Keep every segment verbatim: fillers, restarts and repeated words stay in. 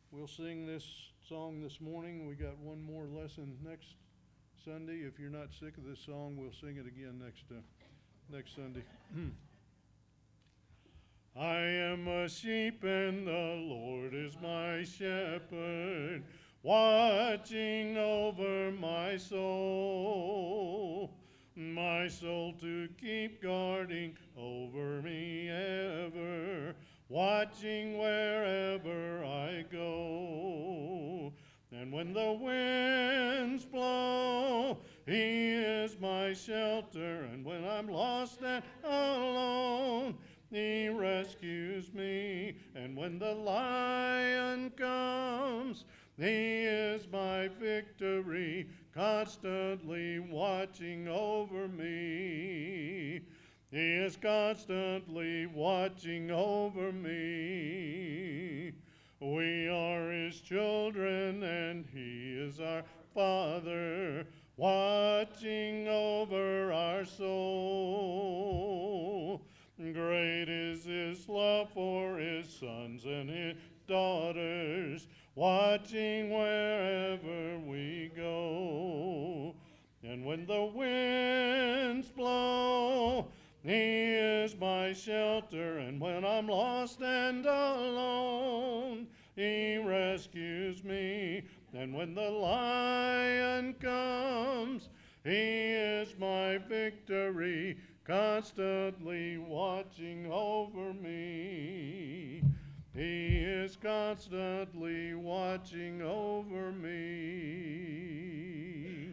We'll sing this song this morning. We got one more lesson next Sunday. If you're not sick of this song, we'll sing it again next uh, next Sunday. I am a sheep and the Lord is my shepherd, watching over my soul, my soul to keep guarding over me ever, watching wherever I go. And when the winds blow, He is my shelter, and when I'm lost and alone, He rescues me. And when the lion comes, He is my victory, constantly watching over me. He is constantly watching over me. We are His children, and He is our Father, watching over our soul. Great is His love for His sons and His daughters, watching wherever we go. And when the winds blow, He is my shelter, and when I'm lost and alone, He rescues me. And when the lion comes, He is my victory, constantly watching over me. He is constantly watching over me.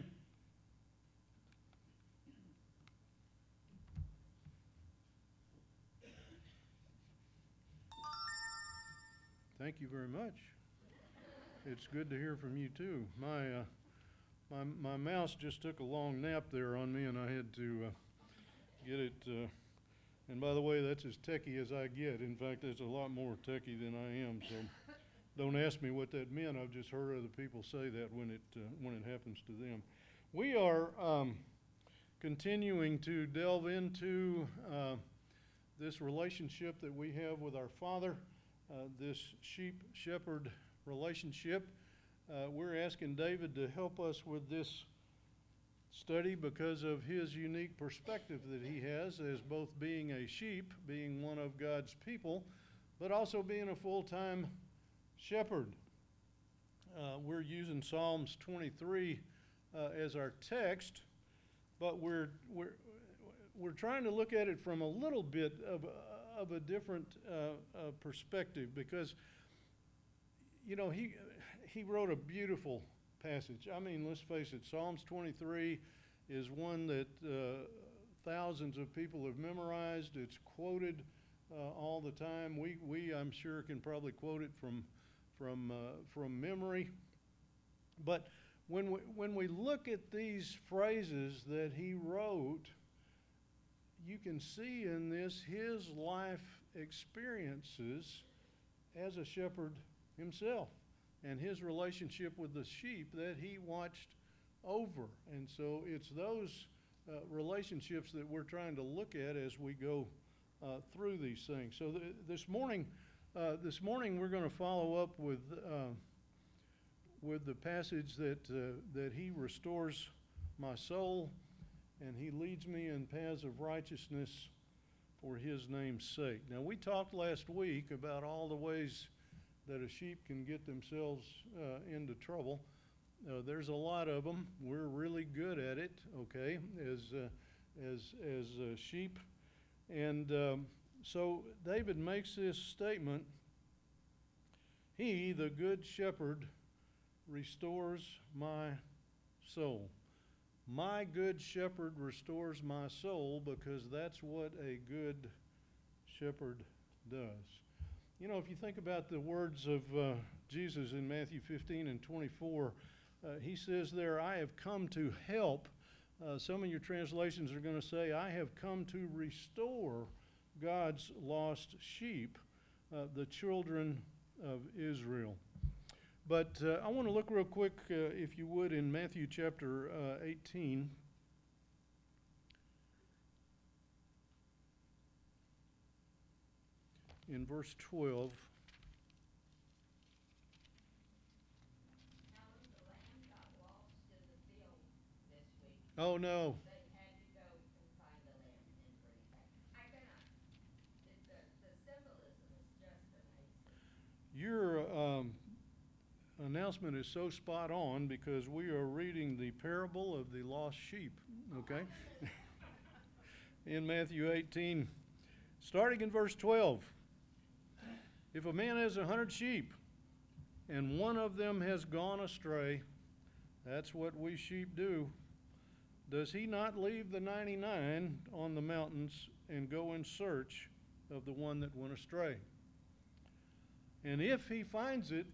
Thank you very much. It's good to hear from you too. My uh, my my mouse just took a long nap there on me, and I had to uh, get it. Uh, and by the way, that's as techie as I get. In fact, it's a lot more techie than I am. So don't ask me what that meant. I've just heard other people say that when it uh, when it happens to them. We are um, continuing to delve into uh, this relationship that we have with our Father. Uh, this sheep-shepherd relationship. Uh, we're asking David to help us with this study because of his unique perspective that he has as both being a sheep, being one of God's people, but also being a full-time shepherd. Uh, we're using Psalms twenty-three uh, as our text, but we're we're we're trying to look at it from a little bit of of a different uh, uh, perspective, because you know he he wrote a beautiful passage. I mean, let's face it, Psalms twenty-three is one that uh, thousands of people have memorized. It's quoted uh, all the time. We we I'm sure can probably quote it from from uh, from memory. But when we when we look at these phrases that he wrote, you can see in this his life experiences as a shepherd himself and his relationship with the sheep that he watched over. And so it's those uh, relationships that we're trying to look at as we go uh, through these things. So th- this morning, uh, this morning we're going to follow up with uh, with the passage that uh, that he restores my soul, and he leads me in paths of righteousness for his name's sake. Now, we talked last week about all the ways that a sheep can get themselves uh, into trouble. Uh, there's a lot of them. We're really good at it, okay, as uh, as as uh, sheep. And um, so David makes this statement: He, the good shepherd, restores my soul. My good shepherd restores my soul, because that's what a good shepherd does. You know, if you think about the words of uh, Jesus in Matthew fifteen and twenty-four, uh, he says there, I have come to help. Uh, some of your translations are going to say, I have come to restore God's lost sheep, uh, the children of Israel. But uh, I want to look real quick, uh, if you would, in Matthew chapter uh, eighteen. In verse twelve. Oh, no. They had to go and find the lamb and bring it back. I cannot, it, the, the symbolism is just amazing. Your um, announcement is so spot on because we are reading the parable of the lost sheep, okay? In Matthew eighteen, starting in verse twelve. If a man has a hundred sheep and one of them has gone astray, that's what we sheep do, does he not leave the ninety-nine on the mountains and go in search of the one that went astray? And if he finds it,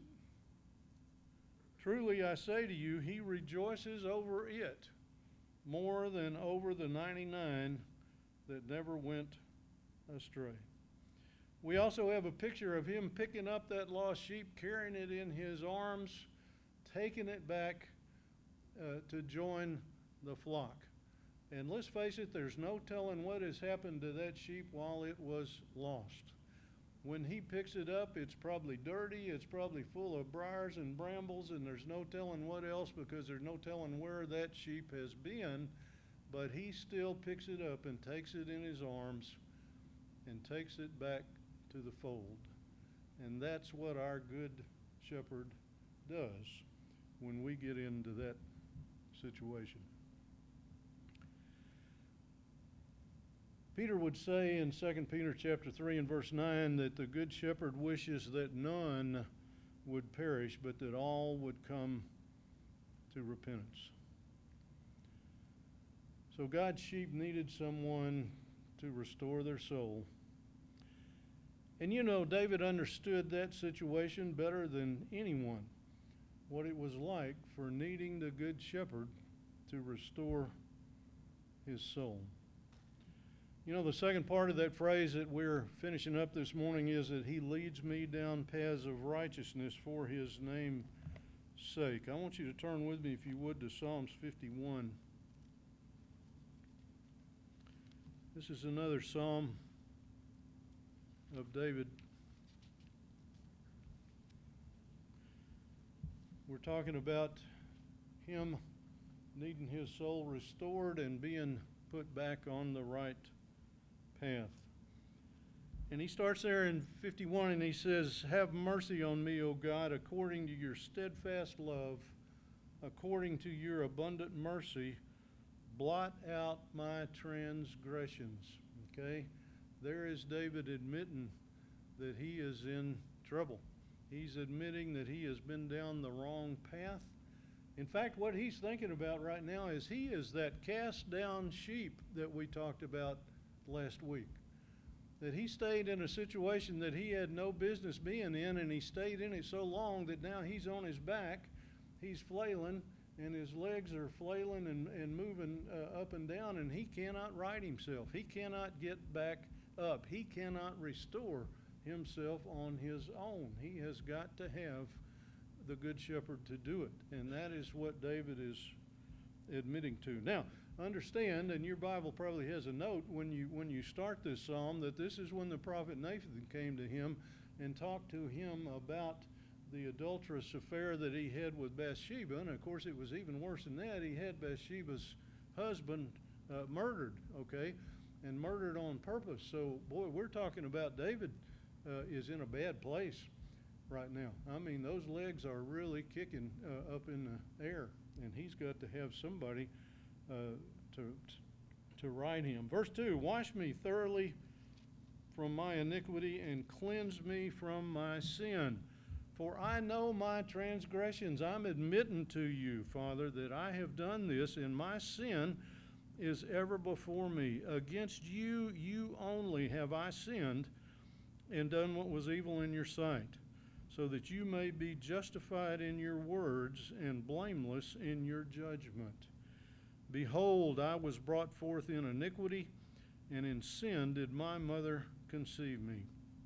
truly I say to you, he rejoices over it more than over the ninety-nine that never went astray. We also have a picture of him picking up that lost sheep, carrying it in his arms, taking it back uh, to join the flock. And let's face it, there's no telling what has happened to that sheep while it was lost. When he picks it up, it's probably dirty, it's probably full of briars and brambles, and there's no telling what else because there's no telling where that sheep has been, but he still picks it up and takes it in his arms and takes it back to the fold. And that's what our good shepherd does when we get into that situation. Peter would say in Second Peter chapter three and verse nine that the good shepherd wishes that none would perish, but that all would come to repentance. So God's sheep needed someone to restore their soul. And you know, David understood that situation better than anyone, what it was like for needing the good shepherd to restore his soul. You know, the second part of that phrase that we're finishing up this morning is that he leads me down paths of righteousness for his name's sake. I want you to turn with me, if you would, to Psalms fifty-one. This is another psalm of David. We're talking about him needing his soul restored and being put back on the right path. And he starts there in fifty-one and he says, "Have mercy on me, O God, according to your steadfast love, according to your abundant mercy, blot out my transgressions." Okay? There is David admitting that he is in trouble. He's admitting that he has been down the wrong path. In fact, what he's thinking about right now is he is that cast down sheep that we talked about last week. That he stayed in a situation that he had no business being in, and he stayed in it so long that now he's on his back, he's flailing, and his legs are flailing and, and moving uh, up and down, and he cannot right himself. He cannot get back up. He cannot restore himself on his own. He has got to have the good shepherd to do it, and that is what David is admitting to. Now, understand, and your Bible probably has a note when you when you start this psalm, that this is when the prophet Nathan came to him and talked to him about the adulterous affair that he had with Bathsheba. And of course, it was even worse than that. He had Bathsheba's husband uh, murdered, okay, and murdered on purpose. So, boy, we're talking about David uh, is in a bad place right now. I mean, those legs are really kicking uh, up in the air, and he's got to have somebody uh, to to right him. Verse two, "Wash me thoroughly from my iniquity and cleanse me from my sin. For I know my transgressions." I'm admitting to you, Father, that I have done this, and my sin is ever before me. Against you, you only have I sinned and done what was evil in your sight, so that you may be justified in your words and blameless in your judgment. Behold, I was brought forth in iniquity, and in sin did my mother conceive me.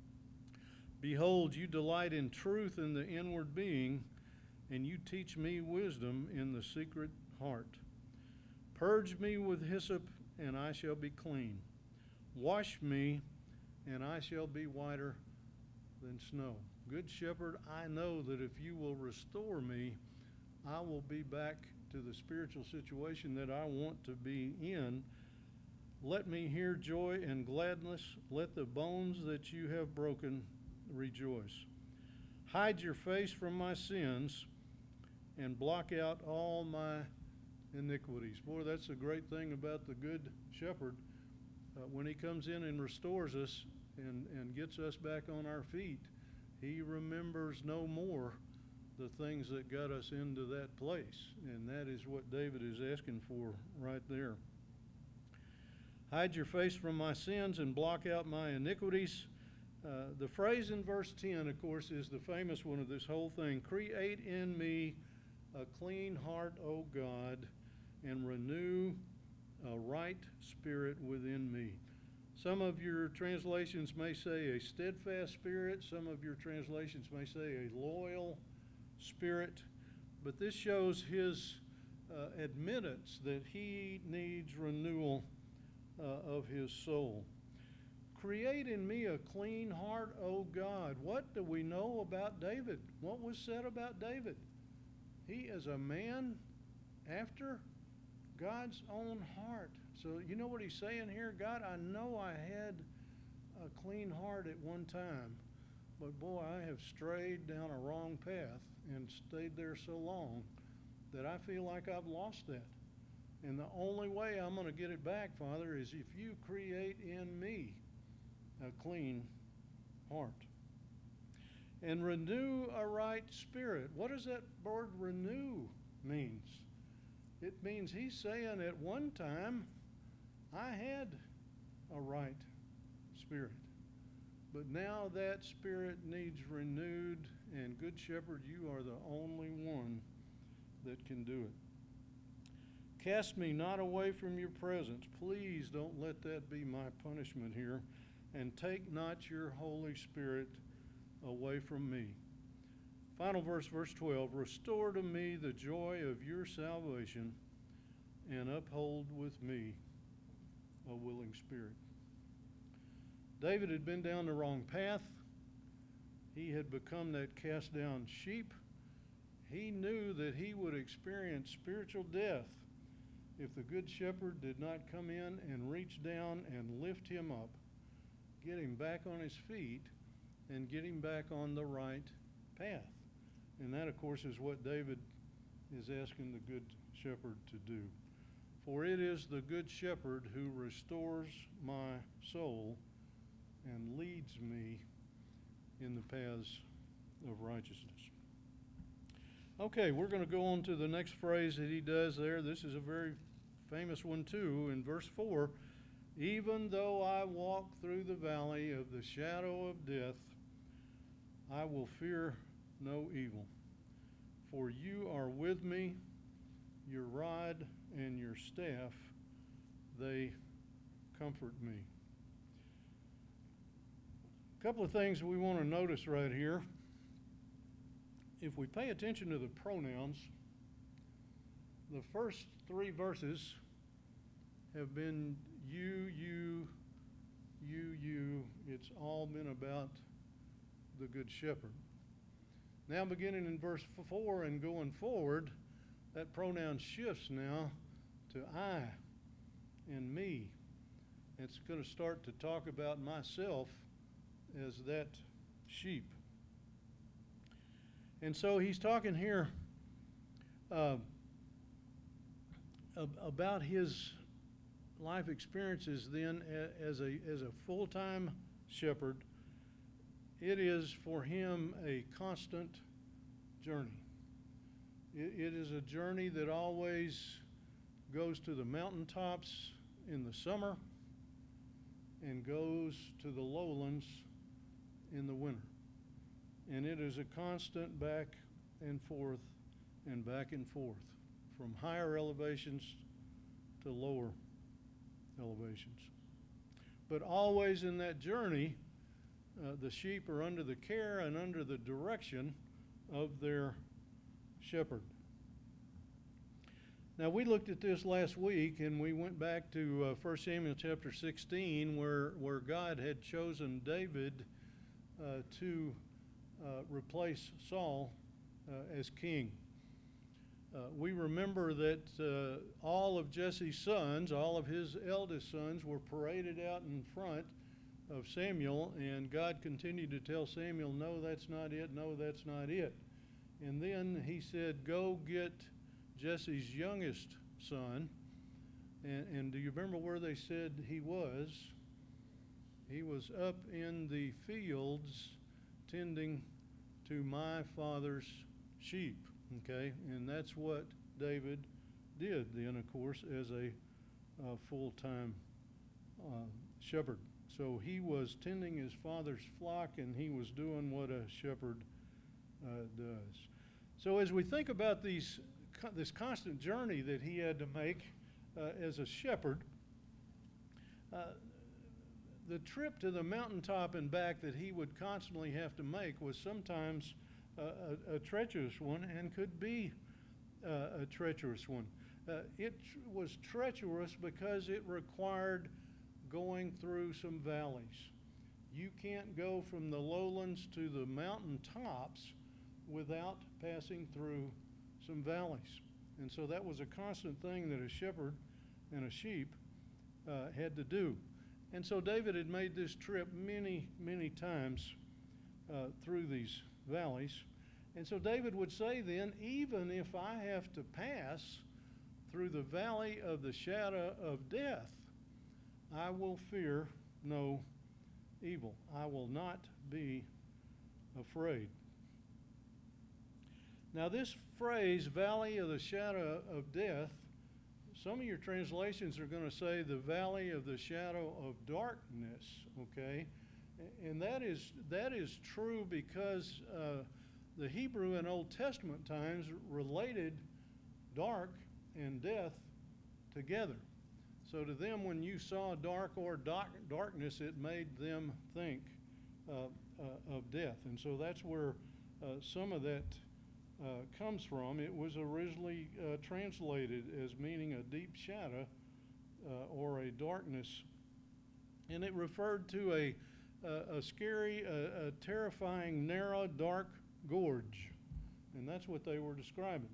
Behold, you delight in truth in the inward being, and you teach me wisdom in the secret heart. Purge me with hyssop, and I shall be clean. Wash me, and I shall be whiter than snow. Good shepherd, I know that if you will restore me, I will be back to the spiritual situation that I want to be in. Let me hear joy and gladness. Let the bones that you have broken rejoice. Hide your face from my sins and block out all my iniquities. Boy, that's a great thing about the Good Shepherd. Uh, when he comes in and restores us and, and gets us back on our feet, he remembers no more the things that got us into that place. And that is what David is asking for right there. Hide your face from my sins and block out my iniquities. Uh, the phrase in verse ten, of course, is the famous one of this whole thing. Create in me a clean heart, O God, and renew a right spirit within me. Some of your translations may say a steadfast spirit. Some of your translations may say a loyal spirit. But this shows his uh, admittance that he needs renewal uh, of his soul. Create in me a clean heart, O God. What do we know about David? What was said about David? He is a man after God's own heart. So you know what he's saying here? God, I know I had a clean heart at one time, but boy, I have strayed down a wrong path and stayed there so long that I feel like I've lost that. And the only way I'm going to get it back, Father, is if you create in me a clean heart. And renew a right spirit. What does that word renew means? It means he's saying at one time, I had a right spirit. But now that spirit needs renewed, and Good Shepherd, you are the only one that can do it. Cast me not away from your presence. Please don't let that be my punishment here. And take not your Holy Spirit away from me. Final verse, verse twelve. Restore to me the joy of your salvation and uphold with me a willing spirit. David had been down the wrong path. He had become that cast down sheep. He knew that he would experience spiritual death if the Good Shepherd did not come in and reach down and lift him up, get him back on his feet, and get him back on the right path. And that, of course, is what David is asking the Good Shepherd to do. For it is the Good Shepherd who restores my soul and leads me in the paths of righteousness. Okay, we're going to go on to the next phrase that he does there. This is a very famous one too. In verse four, even though I walk through the valley of the shadow of death, I will fear no evil. For you are with me, your rod and your staff, they comfort me. A couple of things we want to notice right here. If we pay attention to the pronouns, the first three verses have been you, you, you, you. It's all been about the Good Shepherd. Now beginning in verse four and going forward, that pronoun shifts now to I and me. It's going to start to talk about myself as that sheep. And so he's talking here uh, about his life experiences then as a, as a full-time shepherd. It is for him a constant journey. It, it is a journey that always goes to the mountaintops in the summer and goes to the lowlands in the winter. And it is a constant back and forth and back and forth from higher elevations to lower elevations. But always in that journey, uh, the sheep are under the care and under the direction of their shepherd. Now, we looked at this last week, and we went back to uh, First Samuel chapter sixteen, where, where God had chosen David uh, to uh, replace Saul uh, as king. Uh, we remember that uh, all of Jesse's sons, all of his eldest sons, were paraded out in front of Samuel, and God continued to tell Samuel, no, that's not it, no, that's not it. And then he said, go get Jesse's youngest son. And, and do you remember where they said he was? He was up in the fields tending to my father's sheep, okay? And that's what David did then, of course, as a uh, full-time uh, shepherd. So he was tending his father's flock, and he was doing what a shepherd uh, does. So as we think about these, this constant journey that he had to make uh, as a shepherd, uh, the trip to the mountaintop and back that he would constantly have to make was sometimes uh, a, a treacherous one, and could be uh, a treacherous one. Uh, it tr- was treacherous because it required going through some valleys. You can't go from the lowlands to the mountain tops without passing through some valleys. And so that was a constant thing that a shepherd and a sheep uh, had to do. And so David had made this trip many, many times uh, through these valleys. And so David would say then, even if I have to pass through the valley of the shadow of death, I will fear no evil. I will not be afraid. Now this phrase, valley of the shadow of death, some of your translations are going to say the valley of the shadow of darkness, okay? And that is, that is true because uh, the Hebrew in Old Testament times related dark and death together. So to them, when you saw dark or dark, darkness, it made them think uh, uh, of death. And so that's where uh, some of that uh, comes from. It was originally uh, translated as meaning a deep shadow uh, or a darkness. And it referred to a, a, a scary, a, a terrifying, narrow, dark gorge. And that's what they were describing.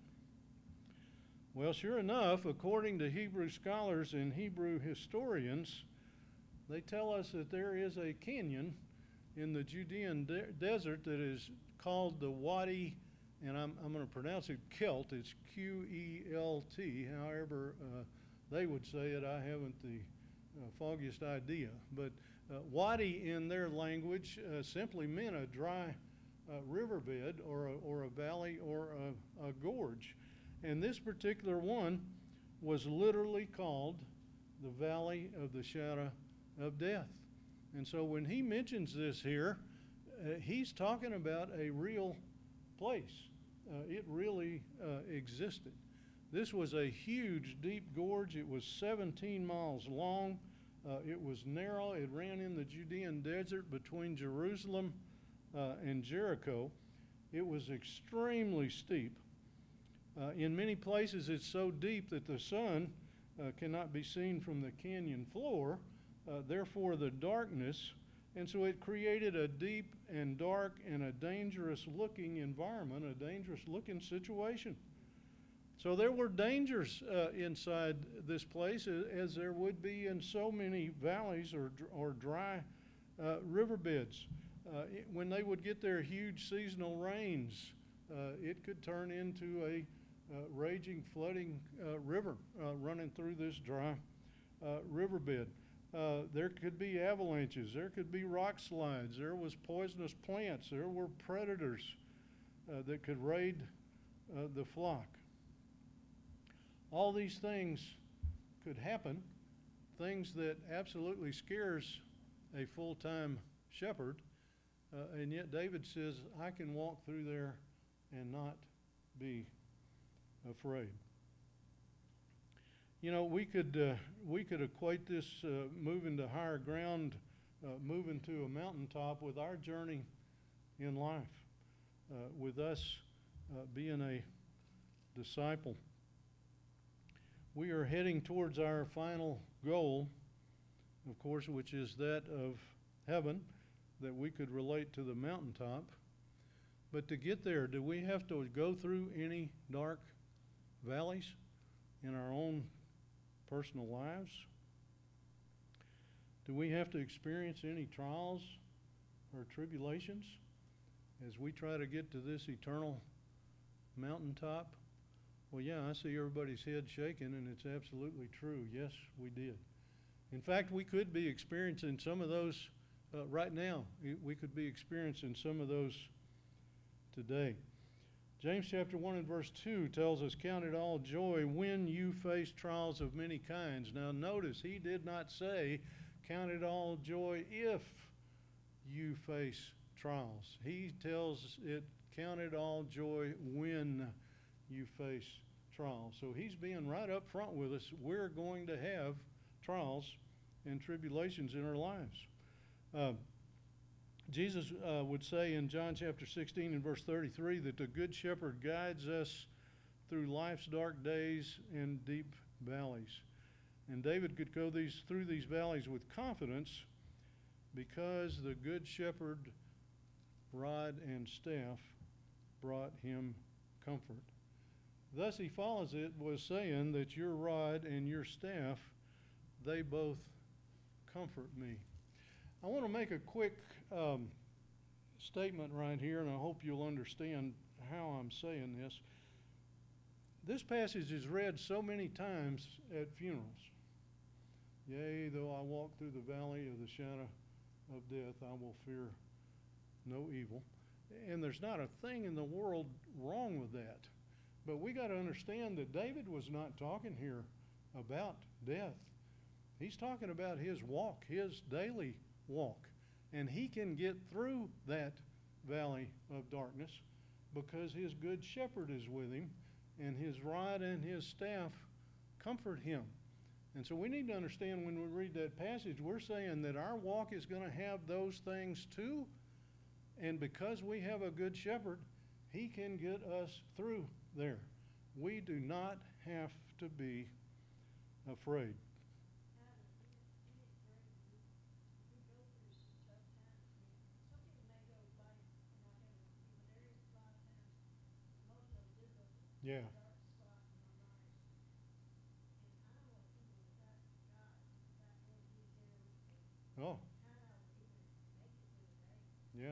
Well, sure enough, according to Hebrew scholars and Hebrew historians, they tell us that there is a canyon in the Judean de- desert that is called the Wadi, and I'm, I'm going to pronounce it Kelt. It's Q E L T. However uh, they would say it, I haven't the uh, foggiest idea. But uh, Wadi in their language uh, simply meant a dry uh, riverbed or a, or a valley or a, a gorge. And this particular one was literally called the Valley of the Shadow of Death. And so when he mentions this here, uh, he's talking about a real place. Uh, it really uh, existed. This was a huge, deep gorge. It was seventeen miles long. Uh, it was narrow. It ran in the Judean desert between Jerusalem uh, and Jericho. It was extremely steep. Uh, in many places, it's so deep that the sun uh, cannot be seen from the canyon floor, uh, therefore the darkness. And so it created a deep and dark and a dangerous-looking environment, a dangerous-looking situation. So there were dangers uh, inside this place, as there would be in so many valleys or, or dry uh, riverbeds. Uh, it, when they would get their huge seasonal rains, uh, it could turn into a Uh, raging, flooding uh, river uh, running through this dry uh, riverbed. Uh, there could be avalanches. There could be rock slides. There was poisonous plants. There were predators uh, that could raid uh, the flock. All these things could happen, things that absolutely scares a full-time shepherd, uh, and yet David says, I can walk through there and not be afraid. You know, we could uh, we could equate this uh, moving to higher ground, uh, moving to a mountaintop with our journey in life, uh, with us uh, being a disciple. We are heading towards our final goal, of course, which is that of heaven, that we could relate to the mountaintop. But to get there, do we have to go through any dark valleys in our own personal lives? Do we have to experience any trials or tribulations as we try to get to this eternal mountaintop? Well, yeah, I see everybody's head shaking, and it's absolutely true. Yes, we did. In fact, we could be experiencing some of those uh, right now. We could be experiencing some of those today. James chapter one and verse two tells us, count it all joy when you face trials of many kinds. Now notice, he did not say, count it all joy if you face trials. He tells it, count it all joy when you face trials. So he's being right up front with us. We're going to have trials and tribulations in our lives. Uh, Jesus uh, would say in John chapter sixteen and verse thirty-three that the Good Shepherd guides us through life's dark days and deep valleys. And David could go these through these valleys with confidence because the Good Shepherd rod and staff brought him comfort. Thus he follows it with saying that your rod and your staff, they both comfort me. I want to make a quick um, statement right here, and I hope you'll understand how I'm saying this. This passage is read so many times at funerals. Yea, though I walk through the valley of the shadow of death, I will fear no evil. And there's not a thing in the world wrong with that. But we got to understand that David was not talking here about death. He's talking about his walk, his daily walk. And he can get through that valley of darkness because his good shepherd is with him, and his rod and his staff comfort him. And so we need to understand when we read that passage, we're saying that our walk is going to have those things too. And because we have a good shepherd, he can get us through there. We do not have to be afraid. Yeah. Oh. Yeah.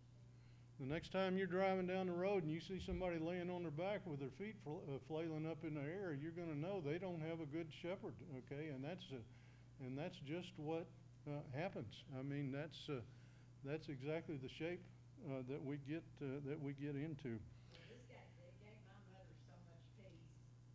The next time you're driving down the road and you see somebody laying on their back with their feet fl- uh, flailing up in the air, you're going to know they don't have a good shepherd, okay? And that's a, and that's just what uh, happens. I mean, that's uh, that's exactly the shape uh, that we get uh, that we get into. Well, this guy, it gave my mother so much peace,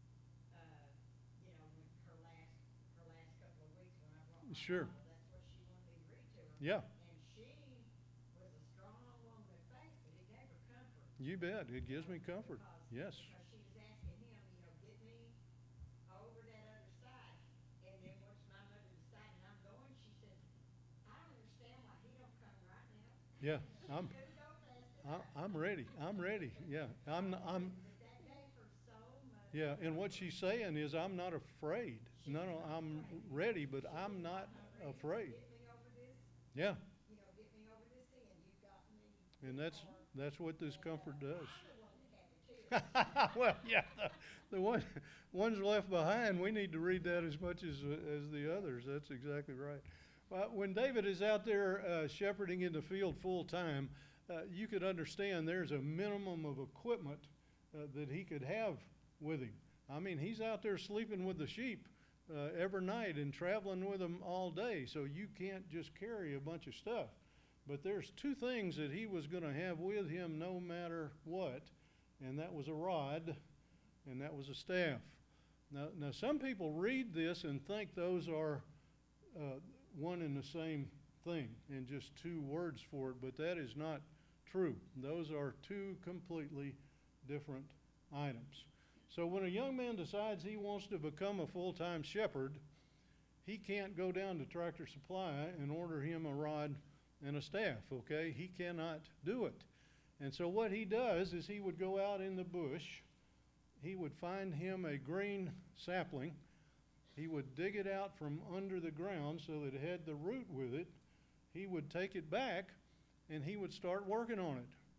uh, you know, when her last, her last couple of weeks when I brought my Sure. Bible, that's what she wanted me to read to her. Yeah. And she was a strong woman of faith, but it gave her comfort. You bet. It gives me comfort. Because, Yes. because she was asking him, you know, get me over that other side. And then once my mother decided I'm going, she said, I don't understand why he don't come right now. Yeah. I'm Couldn't go fast I, enough. I'm ready. I'm ready. Yeah. I'm I'm But that gave her so much. yeah, and what she's saying is I'm not afraid. No, no, I'm ready, but I'm not afraid. Get me over this, Yeah. you know, get me over this sin. You got me. And that's that's what this comfort does. I'm the one that had the tears. Well, yeah, the, the one ones left behind, we need to read that as much as as the others. That's exactly right. Well, when David is out there uh, shepherding in the field full time, uh, you could understand there's a minimum of equipment uh, that he could have with him. I mean, he's out there sleeping with the sheep uh, every night and traveling with them all day, so you can't just carry a bunch of stuff. But there's two things that he was going to have with him no matter what, and that was a rod and that was a staff. Now, now some people read this and think those are uh, one and the same thing and just two words for it, but that is not true. Those are two completely different items. So when a young man decides he wants to become a full-time shepherd, he can't go down to Tractor Supply and order him a rod and a staff, okay? He cannot do it. And so what he does is he would go out in the bush, he would find him a green sapling, he would dig it out from under the ground so that it had the root with it, he would take it back, and he would start working on it.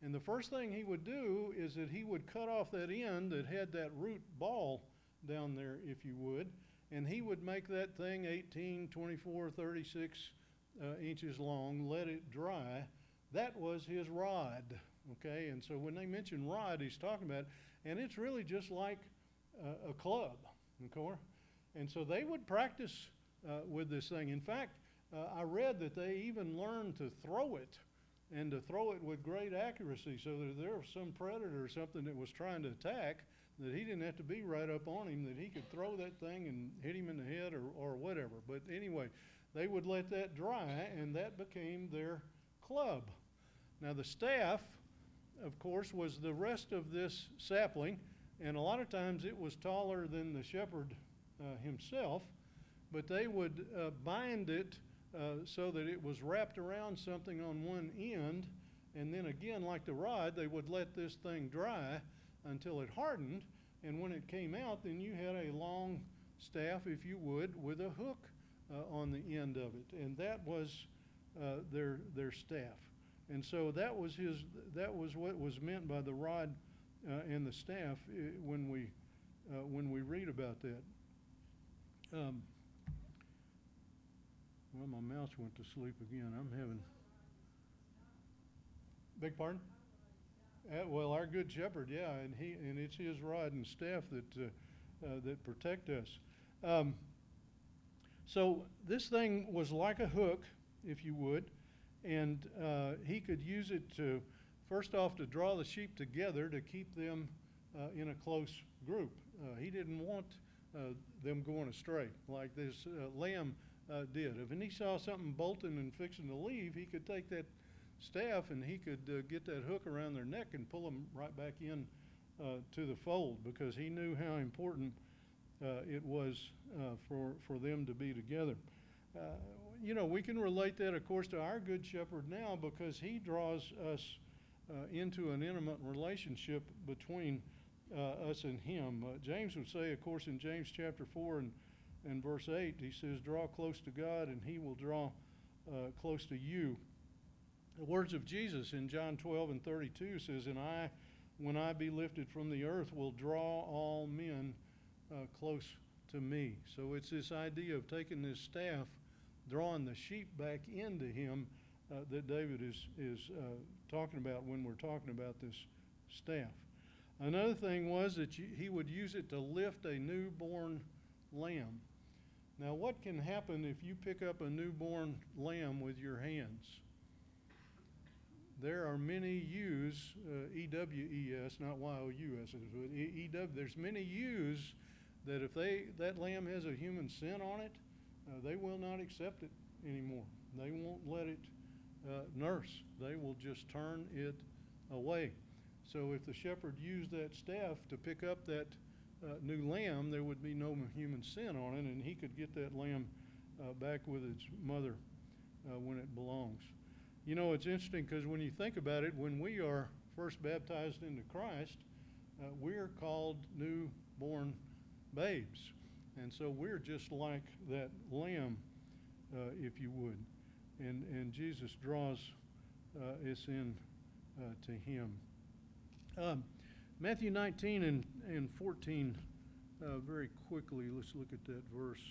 And the first thing he would do is that he would cut off that end that had that root ball down there, if you would, and he would make that thing eighteen, twenty-four, thirty-six uh, inches long, let it dry. That was his rod, okay? And so when they mention rod, he's talking about, and it's really just like uh, a club, okay? And so they would practice uh, with this thing. In fact, uh, I read that they even learned to throw it, and to throw it with great accuracy, so that if there was some predator or something that was trying to attack, that he didn't have to be right up on him, that he could throw that thing and hit him in the head or, or whatever. But anyway, they would let that dry, and that became their club. Now the staff, of course, was the rest of this sapling, and a lot of times it was taller than the shepherd uh, himself, but they would uh, bind it Uh, so that it was wrapped around something on one end, and then again, like the rod, they would let this thing dry until it hardened, and when it came out, then you had a long staff, if you would, with a hook uh, on the end of it, and that was uh, their their staff. And so that was his. That was what was meant by the rod uh, and the staff uh, when we uh, when we read about that. Um, Well, my mouse went to sleep again. I'm having. Beg pardon? Uh, well, our good shepherd, yeah, and he and it's his rod and staff that uh, uh, that protect us. Um, so this thing was like a hook, if you would, and uh, he could use it to, first off, to draw the sheep together to keep them uh, in a close group. Uh, he didn't want uh, them going astray like this uh, lamb. Uh, did. If and he saw something bolting and fixing to leave, he could take that staff and he could uh, get that hook around their neck and pull them right back in uh, to the fold, because he knew how important uh, it was uh, for for them to be together. Uh, you know, we can relate that, of course, to our good shepherd now, because he draws us uh, into an intimate relationship between uh, us and him. Uh, James would say, of course, in James chapter four and in verse eight, he says, draw close to God and he will draw uh, close to you. The words of Jesus in John twelve and thirty-two says, and I, when I be lifted from the earth, will draw all men uh, close to me. So it's this idea of taking this staff, drawing the sheep back into him uh, that David is, is uh, talking about when we're talking about this staff. Another thing was that you, he would use it to lift a newborn lamb. Now, what can happen if you pick up a newborn lamb with your hands? There are many U's, uh, E W E S, not Y O U S, but E W. There's many U's that if they that lamb has a human scent on it, uh, they will not accept it anymore. They won't let it uh, nurse. They will just turn it away. So if the shepherd used that staff to pick up that Uh, new lamb, there would be no human sin on it, and he could get that lamb uh, back with its mother uh, when it belongs. You know, it's interesting because when you think about it, when we are first baptized into Christ, uh, we're called newborn babes. And so we're just like that lamb, uh, if you would. And, and Jesus draws uh, us in uh, to him. Um, Matthew nineteen and, and fourteen, uh, very quickly, let's look at that verse.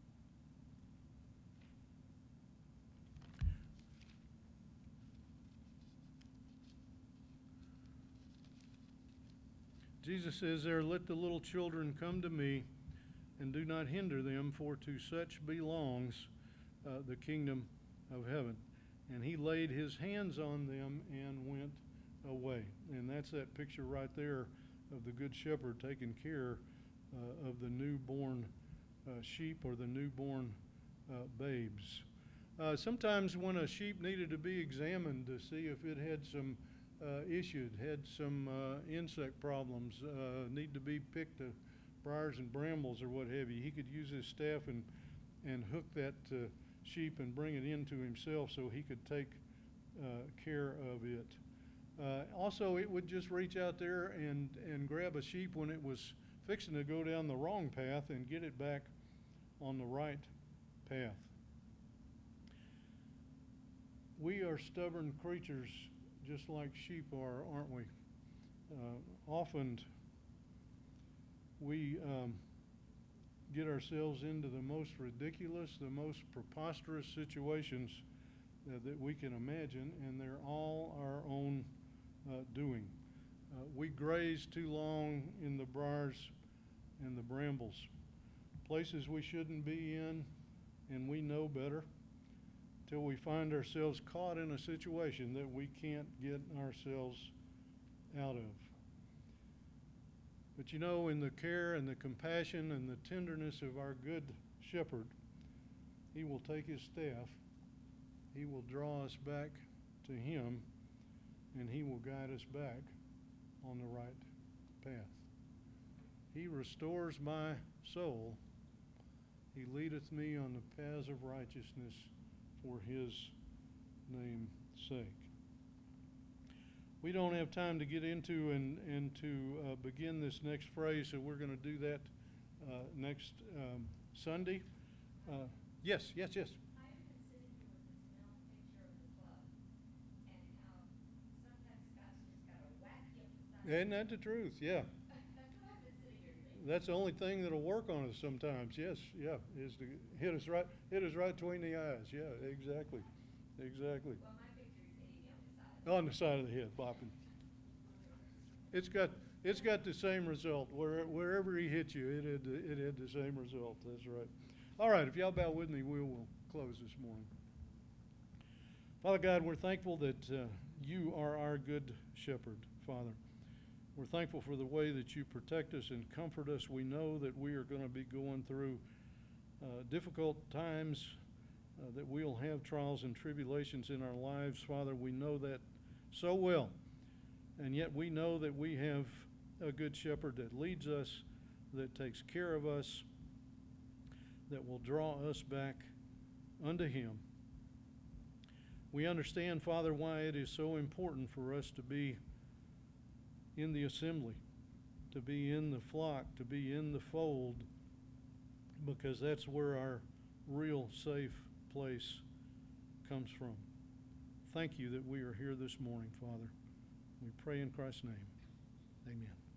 Jesus says there, let the little children come to me, and do not hinder them, for to such belongs uh, the kingdom of heaven. And he laid his hands on them and went away. And that's that picture right there of the good shepherd taking care uh, of the newborn uh, sheep or the newborn uh, babes. Uh, sometimes when a sheep needed to be examined to see if it had some uh, issues, had some uh, insect problems, uh, need to be picked of briars and brambles or what have you, he could use his staff and, and hook that uh, sheep and bring it into himself so he could take uh, care of it. Uh, also, it would just reach out there and, and grab a sheep when it was fixing to go down the wrong path and get it back on the right path. We are stubborn creatures just like sheep are, aren't we? Uh, often we um, get ourselves into the most ridiculous, the most preposterous situations uh, that we can imagine, and they're all our own uh, doing. Uh, we graze too long in the briars and the brambles, places we shouldn't be in, and we know better, till we find ourselves caught in a situation that we can't get ourselves out of. But you know, in the care and the compassion and the tenderness of our good shepherd, he will take his staff, he will draw us back to him, and he will guide us back on the right path. He restores my soul. He leadeth me on the paths of righteousness for his name's sake. We don't have time to get into and, and to uh, begin this next phrase, so we're going to do that uh, next um, Sunday. Uh, yes, yes, yes. I have been sitting here with this mental picture of the club and how sometimes Scott's just got to whack you upside. Isn't that the truth? Yeah. That's what I've been sitting here thinking. That's the only thing that'll work on us sometimes. Yes, yeah, is to hit us right, hit us right between the eyes. Yeah, exactly, exactly. Well, my picture is hitting you on the On the side side. of the head, bopping. It's got, it's got the same result. Where, wherever he hit you, it had, the- it had the same result. That's right. All right, if y'all bow with me, we will close this morning. Father God, we're thankful that uh, you are our good shepherd, Father. We're thankful for the way that you protect us and comfort us. We know that we are going to be going through uh, difficult times, uh, that we'll have trials and tribulations in our lives, Father. We know that so well. And yet we know that we have a good shepherd that leads us, that takes care of us, that will draw us back unto him. We understand, Father, why it is so important for us to be in the assembly, to be in the flock, to be in the fold, because that's where our real safe place comes from. Thank you that we are here this morning, Father. We pray in Christ's name. Amen.